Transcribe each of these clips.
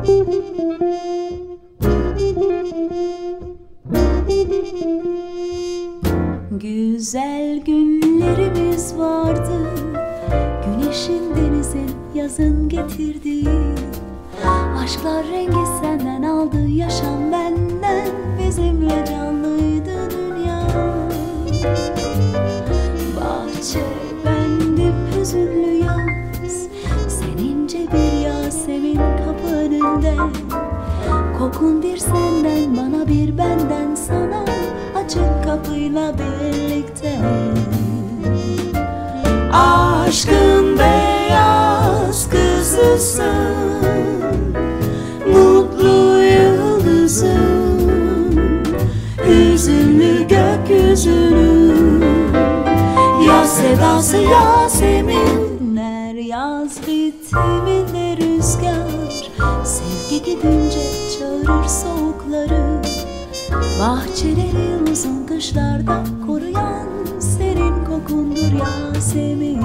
Güzel günlerimiz vardı, güneşin denizin yazın getirdiği. Aşklar rengi senden aldı, yaşam benden, bizimle canlıydı dünya. Bahçe bendim hüzünlü yaz, senince bir Yasemin kapı önünde. Kokun bir senden bana, bir benden sana, açık kapıyla birlikte. Aşkın beyaz kızısın, mutlu yıldızın, hüzünlü gökyüzünün yaz sedası Yasemin. Her yaz bitiminde rüzgar sevgi gidince çağırır soğukları. Bahçeleri uzun kışlarda koruyan serin kokundur Yasemin.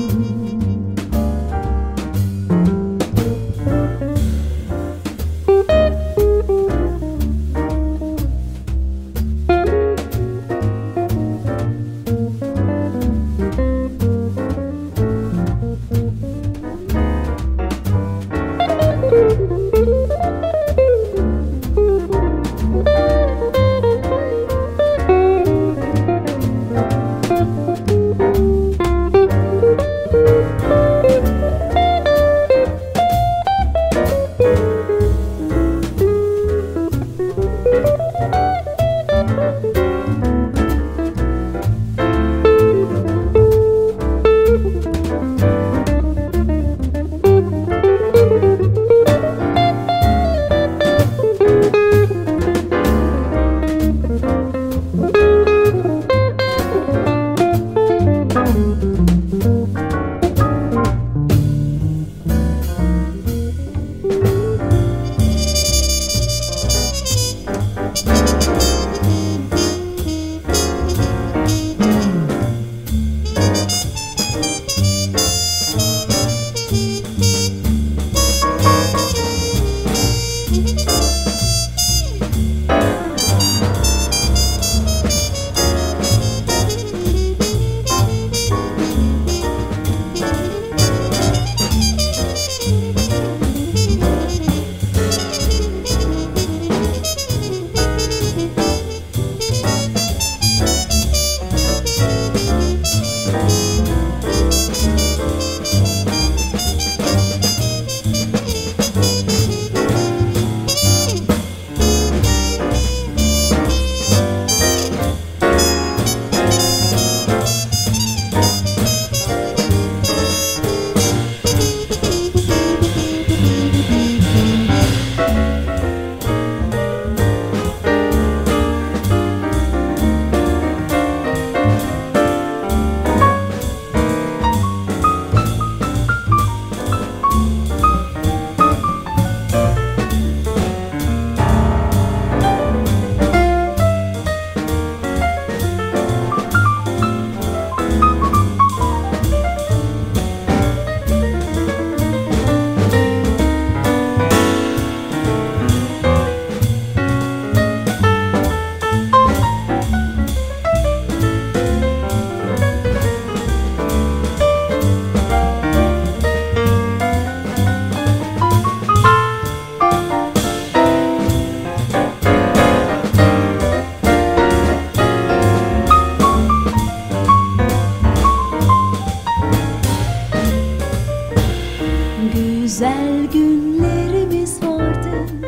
Güzel günlerimiz vardı,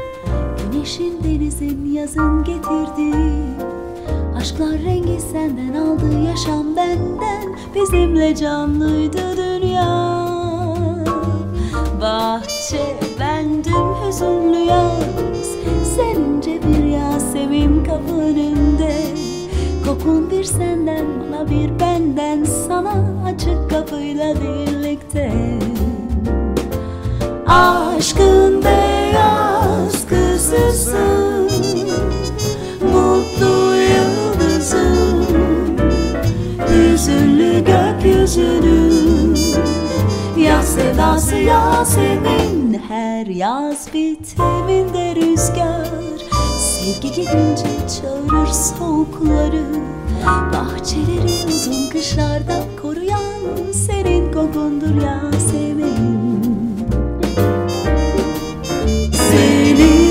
güneşin denizin yazın getirdiği. Aşklar rengi senden aldı, yaşam benden, bizimle canlıydı dünya. Bahçe bendim hüzünlü yaz, senince bir Yasemin kapı önünde. Kokun bir senden bana, bir benden sana, açık kapıyla birlikte. Aşkın beyaz kızısın, mutlu yıldızın, hüzünlü gökyüzünün yaz sedası Yasemin. her yaz bitiminde rüzgar sevgi gelince çağırır soğukları. Bahçeleri uzun kışlarda koruyan serin kokundur Yasemin. Seni